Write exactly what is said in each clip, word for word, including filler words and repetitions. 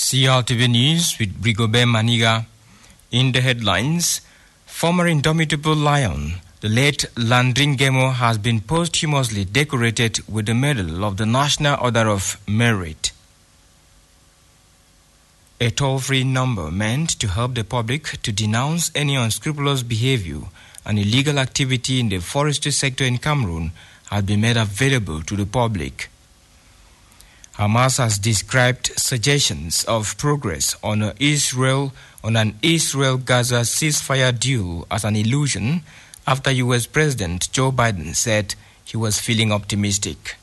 C R T V News with Rigobert Maniga. In the headlines, former indomitable lion, the late Landry Ngemo, has been posthumously decorated with the Medal of the National Order of Merit. A toll-free number meant to help the public to denounce any unscrupulous behavior and illegal activity in the forestry sector in Cameroon has been made available to the public. Hamas has described suggestions of progress on a Israel on an Israel-Gaza ceasefire deal as an illusion after U S President Joe Biden said he was feeling optimistic.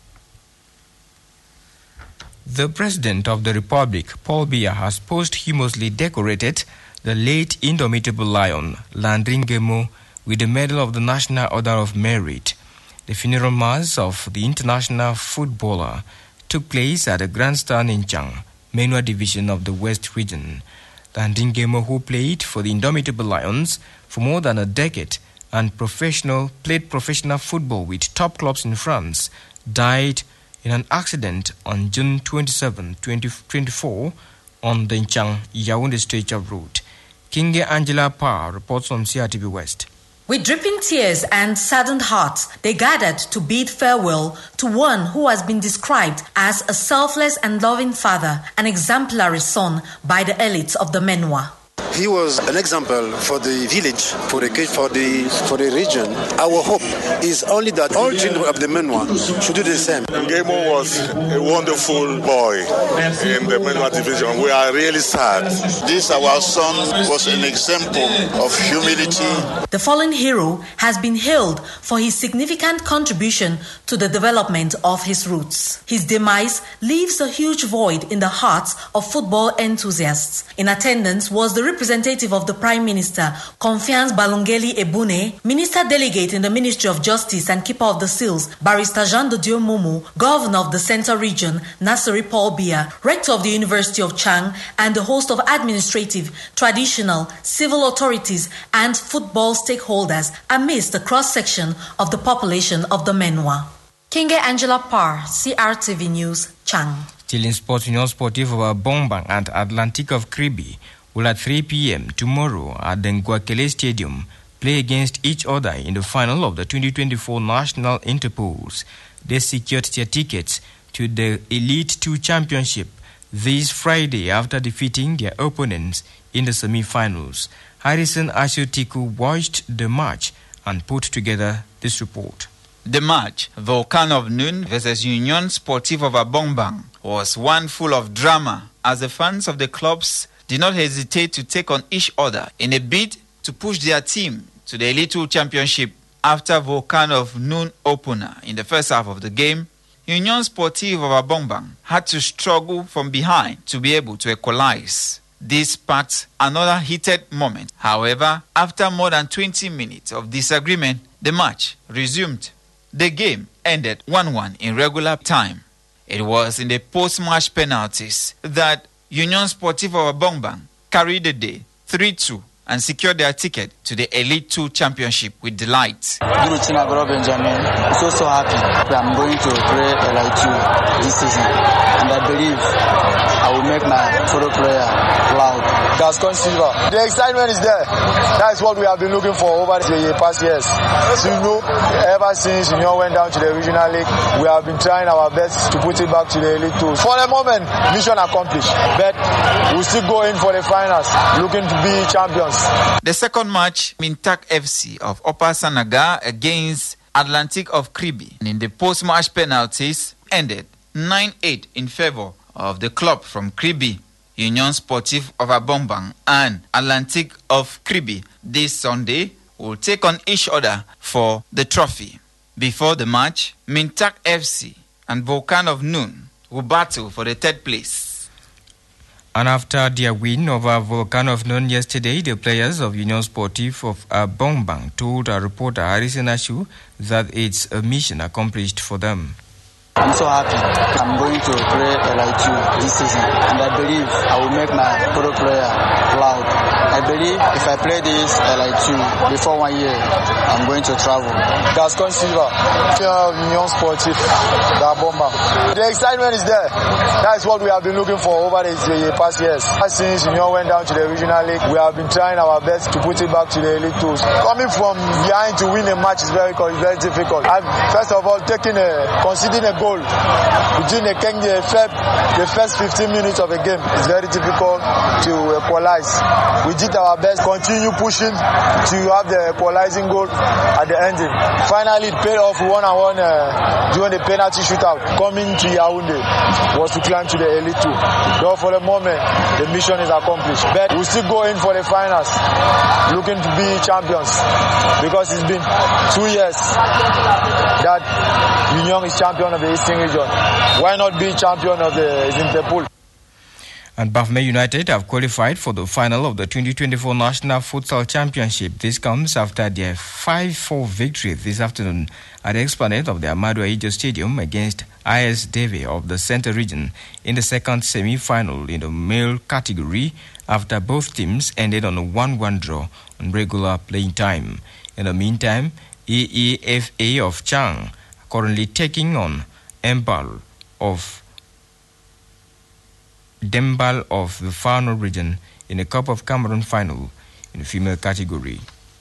The President of the Republic, Paul Biya, has posthumously decorated the late indomitable lion, Landry Ngemo, with the Medal of the National Order of Merit. The funeral mass of the international footballer took place at the grandstand in Chang, Menua Division of the West Region. Landry Ngemo, who played for the Indomitable Lions for more than a decade and professional played professional football with top clubs in France, died in an accident on June twenty-seventh, twenty twenty-four on the Nchang-Yaoundé Stretcher Road. Kinge Angela Parr reports from C R T V West. With dripping tears and saddened hearts, they gathered to bid farewell to one who has been described as a selfless and loving father, an exemplary son by the elites of the Menua. He was an example for the village, for the for the for the region. Our hope is only that all children of the Menua should do the same. Ngemo was a wonderful boy in the Menua division. We are really sad. This our son was an example of humility. The fallen hero has been hailed for his significant contribution to the development of his roots. His demise leaves a huge void in the hearts of football enthusiasts. In attendance was the representative of the Prime Minister, Confiance Balungeli Ebune, Minister Delegate in the Ministry of Justice and Keeper of the Seals, Barrister Jean de Dieu Momo, Governor of the Central Region, Nasiri Paul Biya, Rector of the University of Chang, and a host of administrative, traditional, civil authorities, and football stakeholders amidst the cross-section of the population of the Menua. Kinge Angela Parr, C R T V News, Chang. Still in sports, Union Sportive of Bongbang and Atlantic of Kribi will at three p.m. tomorrow at the Nguakele Stadium play against each other in the final of the twenty twenty-four National Interpols. They secured their tickets to the Elite two Championship this Friday after defeating their opponents in the semi-finals. Harrison Ashotiku watched the match and put together this report. The match, Volcano of Noon versus Union Sportive of Bongbang, was one full of drama as the fans of the clubs did not hesitate to take on each other in a bid to push their team to the Elite two Championship. After Volcano of Noon opener in the first half of the game, Union Sportive of Bongbang had to struggle from behind to be able to equalize. This sparked another heated moment. However, after more than twenty minutes of disagreement, the match resumed. The game ended one one in regular time. It was in the post-match penalties that Union Sportive of Bongbang carried the day three two and secured their ticket to the Elite two Championship with delight. I'm so, so happy that I'm going to play Elite two this season, and I believe I will make my fellow player proud. Gascon Silva. The excitement is there. That's what we have been looking for over the past years. So, you know, ever since Union went down to the regional league, we have been trying our best to put it back to the Elite two. For the moment, mission accomplished. But we'll still go in for the finals, looking to be champions. The second match, Mintak F C of Upper Sanaga against Atlantic of Kribi, and in the post-match penalties, ended nine eight in favor of the club from Kribi. Union Sportive of Bongbang and Atlantic of Kribi this Sunday will take on each other for the trophy. Before the match, Mintak F C and Volcano of Noon will battle for the third place. And after their win over Volcano of Noon yesterday, the players of Union Sportive of Bongbang told our reporter Harrison Ashu that it's a mission accomplished for them. I'm so happy I'm going to play Elite two this season, and I believe I will make my fellow player proud. I believe if I play this L I two before one year, I'm going to travel. Gascon Silva, Union Sportif, Gabomba. The excitement is there. That's what we have been looking for over the past years. Since Union went down to the regional league, we have been trying our best to put it back to the elite tools. Coming from behind to win a match is very, very difficult. And first of all, taking a, conceding a goal between the, the first fifteen minutes of a game is very difficult to equalize. We did our best, continue pushing to have the equalizing goal at the ending. Finally, it paid off one and one uh, during the penalty shootout. Coming to Yaoundé was to climb to the elite two. Though for the moment, the mission is accomplished. But we still go in for the finals, looking to be champions, because it's been two years that Union is champion of the Eastern region. Why not be champion of the Interpol? And Bafme United have qualified for the final of the twenty twenty-four National Futsal Championship. This comes after their five four victory this afternoon at the Esplanade of the Amadou Ahidjo Stadium against I S Deve of the Centre Region in the second semi-final in the male category, after both teams ended on a one one draw on regular playing time. In the meantime, E E F A of Chang currently taking on Mbal of Dembal of the Far North region in a Cup of Cameroon final in the female category.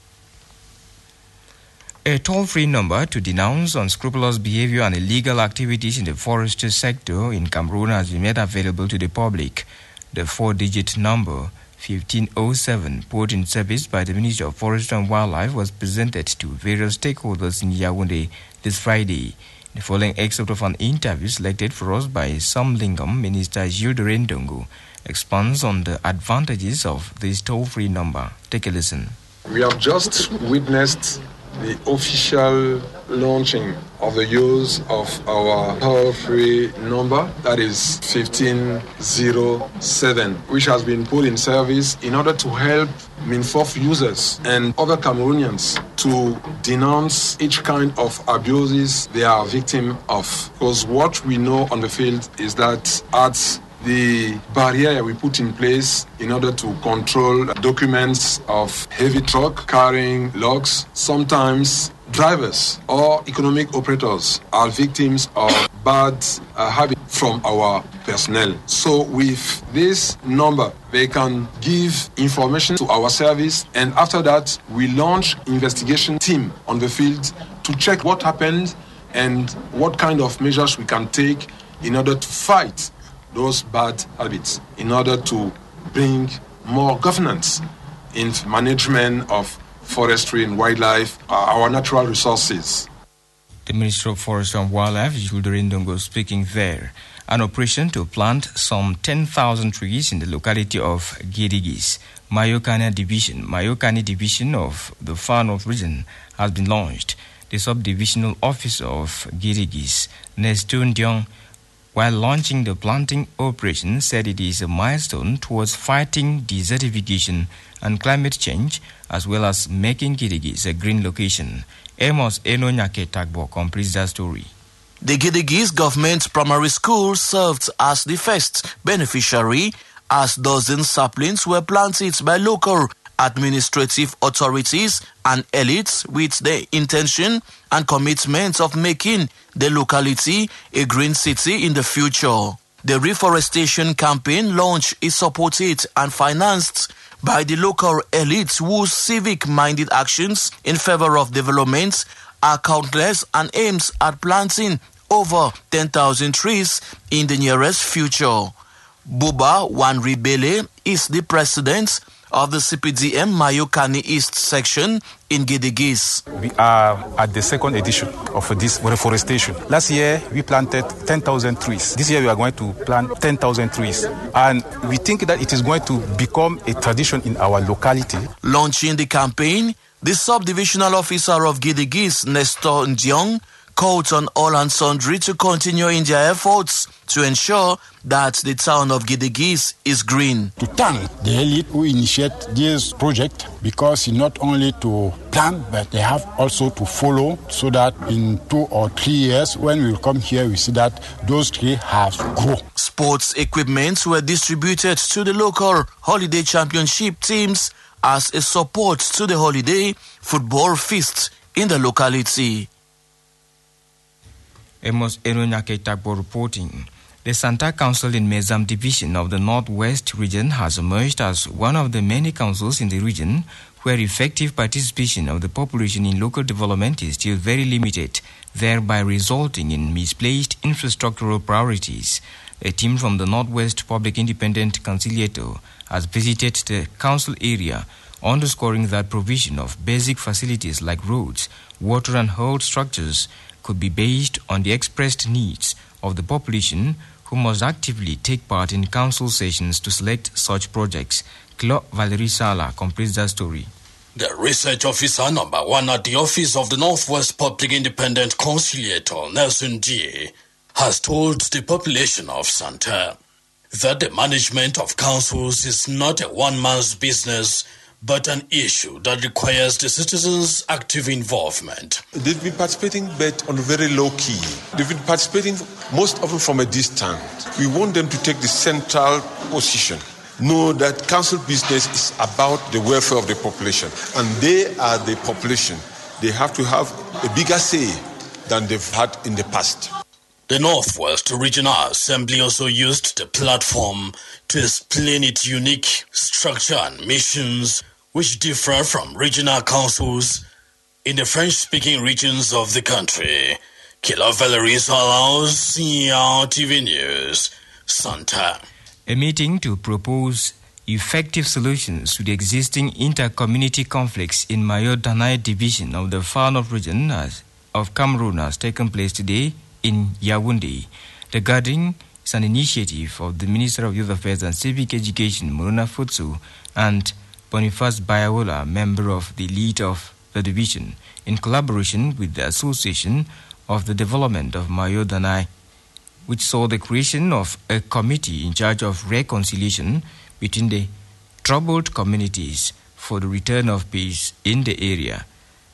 A toll-free number to denounce unscrupulous behavior and illegal activities in the forestry sector in Cameroon has been made available to the public. The four-digit number fifteen oh seven, put in service by the Ministry of Forestry and Wildlife, was presented to various stakeholders in Yaoundé this Friday. The following excerpt of an interview selected for us by Sam Lingam, Minister Jules de Rendongo, expands on the advantages of this toll-free number. Take a listen. We have just witnessed the official launching of the use of our toll-free number, that is fifteen oh seven, which has been put in service in order to help Minfof users and other Cameroonians to denounce each kind of abuses they are victim of. Because what we know on the field is that at the barrier we put in place in order to control documents of heavy truck carrying logs, sometimes drivers or economic operators are victims of bad uh, habits from our personnel. So with this number, they can give information to our service, and after that, we launch investigation team on the field to check what happened and what kind of measures we can take in order to fight those bad habits, in order to bring more governance in management of forestry and wildlife, uh, our natural resources. The Minister of Forestry and Wildlife, Jules de Rendongo, speaking there. An operation to plant some ten thousand trees in the locality of Gidigis, Mayokani Division, Mayokani Division of the Far North region, has been launched. The sub-divisional officer of Gidigis, Nestun Diong, while launching the planting operation, said it is a milestone towards fighting desertification and climate change, as well as making Gidigis a green location. Amos Enonyake Tagbo completes that story. The Gidigis Government Primary School served as the first beneficiary, as dozen saplings were planted by local administrative authorities and elites with the intention and commitment of making the locality a green city in the future. The reforestation campaign launch is supported and financed by the local elites whose civic-minded actions in favor of development are countless and aims at planting over ten thousand trees in the nearest future. Buba Wanribele is the president of the C P D M Mayokani East section in Gidigis. We are at the second edition of this reforestation. Last year, we planted ten thousand trees. This year, we are going to plant ten thousand trees. And we think that it is going to become a tradition in our locality. Launching the campaign, the subdivisional officer of Gidigis, Nestor Ndiong, called on all and sundry to continue in their efforts to ensure that the town of Gedegis is green. To thank the elite who initiate this project, because not only to plan, but they have also to follow, so that in two or three years, when we come here, we see that those trees have grown. Sports equipment were distributed to the local holiday championship teams as a support to the holiday football feast in the locality. Amos Eronyake Tagbo reporting. The Santa Council in Mezam Division of the Northwest region has emerged as one of the many councils in the region where effective participation of the population in local development is still very limited, thereby resulting in misplaced infrastructural priorities. A team from the Northwest Public Independent Conciliator has visited the council area, underscoring that provision of basic facilities like roads, water and health structures could be based on the expressed needs of the population, who must actively take part in council sessions to select such projects. Claude Valerie Sala completes that story. The research officer number one at the office of the Northwest Public Independent Conciliator, Nelson G, has told the population of Santa that the management of councils is not a one-man's business, but an issue that requires the citizens' active involvement. They've been participating, but on a very low key. They've been participating most often from a distance. We want them to take the central position. Know that council business is about the welfare of the population, and they are the population. They have to have a bigger say than they've had in the past. The Northwest Regional Assembly also used the platform to explain its unique structure and missions, which differ from regional councils in the French-speaking regions of the country. Kila Valerie Salas, C R T V News, Santa. A meeting to propose effective solutions to the existing inter-community conflicts in Mayo Danai division of the Far North region of Cameroon has taken place today in Yaoundé. The gathering is an initiative of the Minister of Youth Affairs and Civic Education, Moruna Futsu, and Boniface Bayawola, member of the elite of the division, in collaboration with the Association of the Development of Mayo Danai, which saw the creation of a committee in charge of reconciliation between the troubled communities for the return of peace in the area.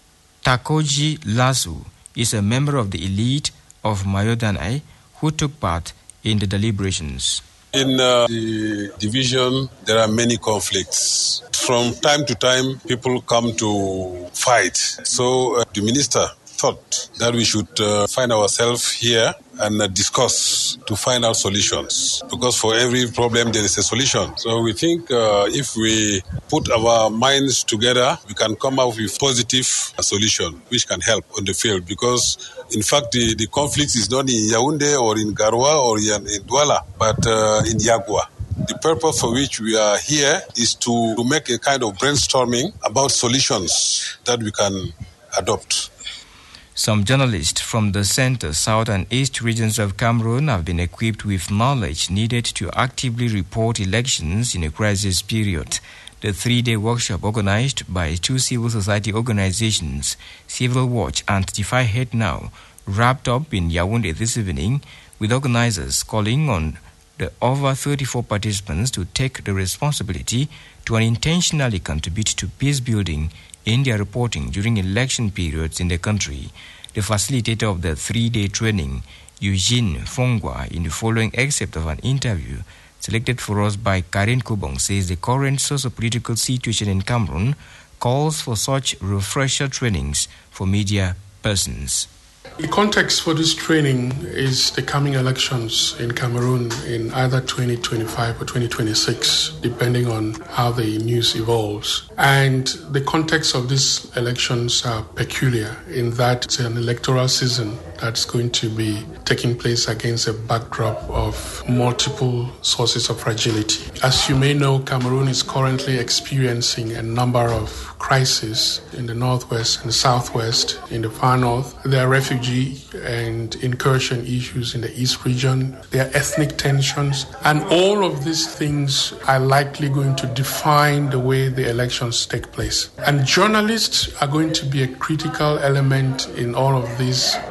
Takoji Lasu is a member of the elite of Mayo Danai who took part in the deliberations. In uh, the division, there are many conflicts. From time to time, people come to fight. So uh, the minister thought that we should uh, find ourselves here and uh, discuss to find out solutions. Because for every problem, there is a solution. So we think uh, if we put our minds together, we can come up with positive solution which can help on the field. Because in fact, the, the conflict is not in Yaoundé or in Garoua or in, in Douala, but uh, in Yagua. The purpose for which we are here is to, to make a kind of brainstorming about solutions that we can adopt. Some journalists from the center, south and east regions of Cameroon have been equipped with knowledge needed to actively report elections in a crisis period. The three-day workshop organized by two civil society organizations, Civil Watch and Defy Hate Now, wrapped up in Yaoundé this evening, with organizers calling on the over thirty-four participants to take the responsibility to unintentionally contribute to peace building in their reporting during election periods in the country. The facilitator of the three-day training, Eugene Fongwa, in the following excerpt of an interview selected for us by Karen Kubong, says the current socio-political situation in Cameroon calls for such refresher trainings for media persons. The context for this training is the coming elections in Cameroon in either twenty twenty-five or twenty twenty-six, depending on how the news evolves. And the context of these elections are peculiar in that it's an electoral season that's going to be taking place against a backdrop of multiple sources of fragility. As you may know, Cameroon is currently experiencing a number of crises in the northwest and the southwest, in the far north. There are refugee and incursion issues in the east region. There are ethnic tensions. And all of these things are likely going to define the way the elections take place. And journalists are going to be a critical element in all of these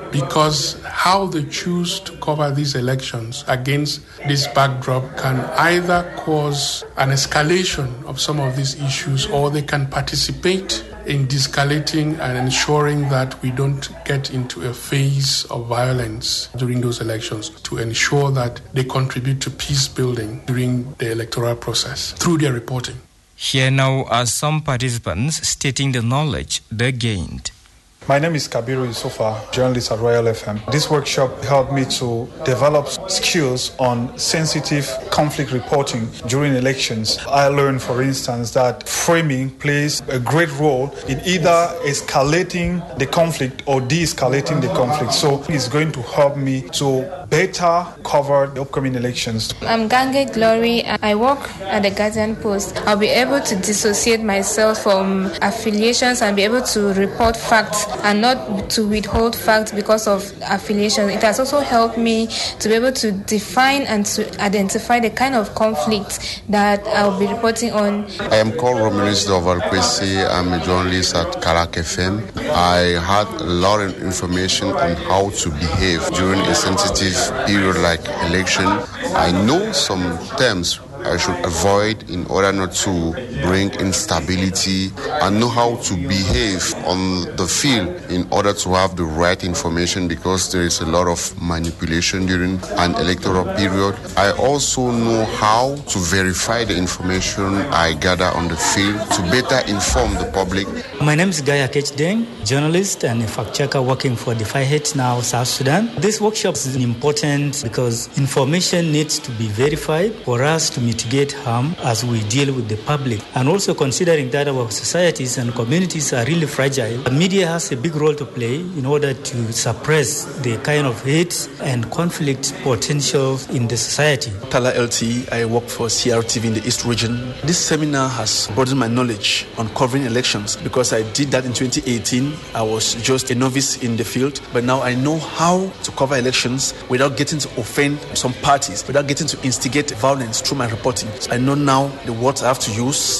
because how they choose to cover these elections against this backdrop can either cause an escalation of some of these issues, or they can participate in de-escalating and ensuring that we don't get into a phase of violence during those elections, to ensure that they contribute to peace building during the electoral process through their reporting. Here now are some participants stating the knowledge they gained. My name is Kabiru Yusufa, journalist at Royal F M. This workshop helped me to develop skills on sensitive conflict reporting during elections. I learned, for instance, that framing plays a great role in either escalating the conflict or de-escalating the conflict. So it's going to help me to better cover the upcoming elections. I'm Gange Glory. I work at the Guardian Post. I'll be able to dissociate myself from affiliations and be able to report facts and not to withhold facts because of affiliation. It has also helped me to be able to define and to identify the kind of conflict that I'll be reporting on. I am called Romulus Dovalquesi. I'm a journalist at Karak F M. I had a lot of information on how to behave during a sensitive period like election. I know some terms I should avoid in order not to bring instability, and know how to behave on the field in order to have the right information, because there is a lot of manipulation during an electoral period. I also know how to verify the information I gather on the field to better inform the public. My name is Gaya Kechdeng, journalist and a fact checker working for the Fight Now South Sudan. This workshop is important because information needs to be verified for us to mitigate harm as we deal with the public. And also considering that our societies and communities are really fragile, the media has a big role to play in order to suppress the kind of hate and conflict potential in the society. Tala L T, I work for C R T V in the East region. This seminar has broadened my knowledge on covering elections, because I did that in twenty eighteen. I was just a novice in the field, but now I know how to cover elections without getting to offend some parties, without getting to instigate violence through my reporting. I know now the words I have to use.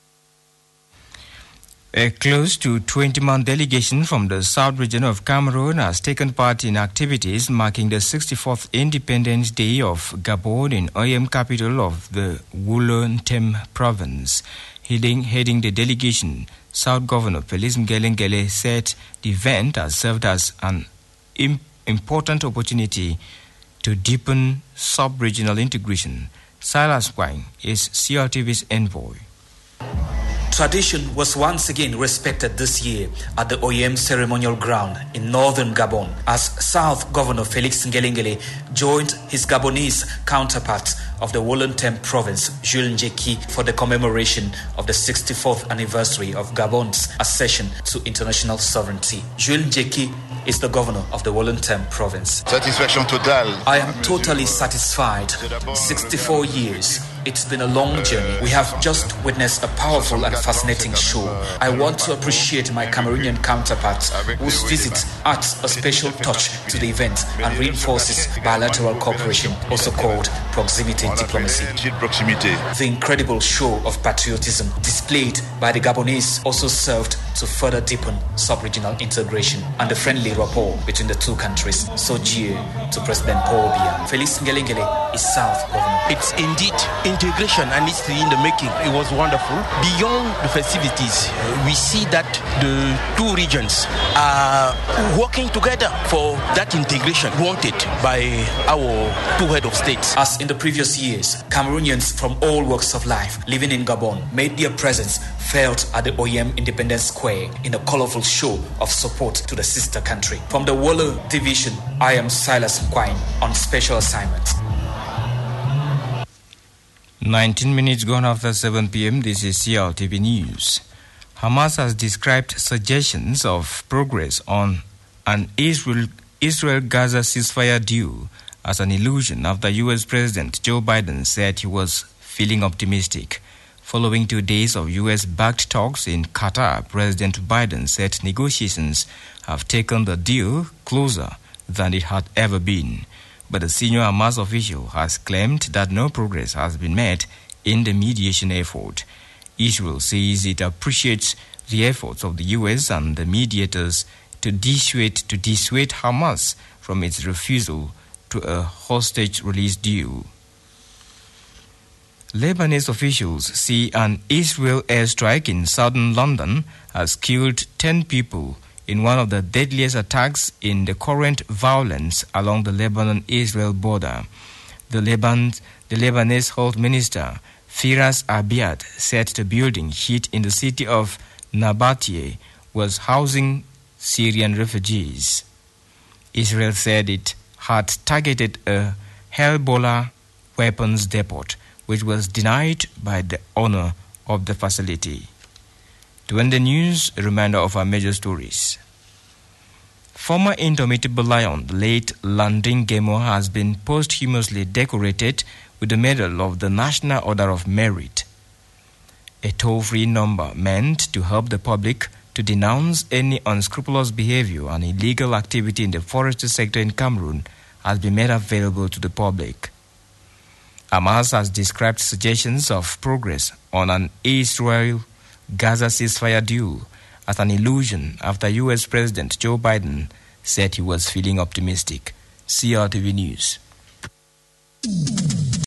A close to twenty-man delegation from the South region of Cameroon has taken part in activities marking the sixty-fourth Independence Day of Gabon in O M capital of the Woolon-Tem province. Heading, heading the delegation, South Governor Félix Ngelengele said the event has served as an imp- important opportunity to deepen sub-regional integration. Silas Wine is C R T V's envoy. Tradition was once again respected this year at the O E M ceremonial ground in northern Gabon as South Governor Félix Ngelengele joined his Gabonese counterpart of the Woolon-Tem province, Jules Njeki, for the commemoration of the sixty-fourth anniversary of Gabon's accession to international sovereignty. Jules Njeki is the governor of the Woolon-Tem province. Satisfaction total. I am totally satisfied. sixty-four years. It's been a long journey. We have just witnessed a powerful and fascinating show. I want to appreciate my Cameroonian counterparts whose visit adds a special touch to the event and reinforces bilateral cooperation, also called proximity diplomacy. The incredible show of patriotism displayed by the Gabonese also served to further deepen sub-regional integration and the friendly rapport between the two countries. So cheer to President Paul Biya. Félix Ngelengele is South Governor. It's indeed integration and history in the making. It was wonderful. Beyond the festivities, we see that the two regions are working together for that integration wanted by our two head of states. As in the previous years, Cameroonians from all walks of life living in Gabon made their presence felt at the O E M Independence Square in a colorful show of support to the sister country. From the Wolo Division, I am Silas Nkwine on special assignment. nineteen minutes gone after seven p.m. This is C R T V News. Hamas has described suggestions of progress on an Israel, Israel-Gaza ceasefire deal as an illusion after U S President Joe Biden said he was feeling optimistic. Following two days of U S-backed talks in Qatar, President Biden said negotiations have taken the deal closer than it had ever been. But a senior Hamas official has claimed that no progress has been made in the mediation effort. Israel says it appreciates the efforts of the U S and the mediators to dissuade to dissuade Hamas from its refusal to a hostage release deal. Lebanese officials see an Israel airstrike in southern London has killed ten people in one of the deadliest attacks in the current violence along the Lebanon-Israel border. The, Leban, the Lebanese Health Minister, Firas Abiad, said the building hit in the city of Nabatea was housing Syrian refugees. Israel said it had targeted a Hezbollah weapons depot, which was denied by the owner of the facility. To end the news, a reminder of our major stories. Former Indomitable Lion, the late Landing Gemo, has been posthumously decorated with the Medal of the National Order of Merit, a toll-free number meant to help the public to denounce any unscrupulous behavior and illegal activity in the forestry sector in Cameroon has been made available to the public. Hamas has described suggestions of progress on an Israel-Gaza ceasefire deal as an illusion after U S President Joe Biden said he was feeling optimistic. C R T V News.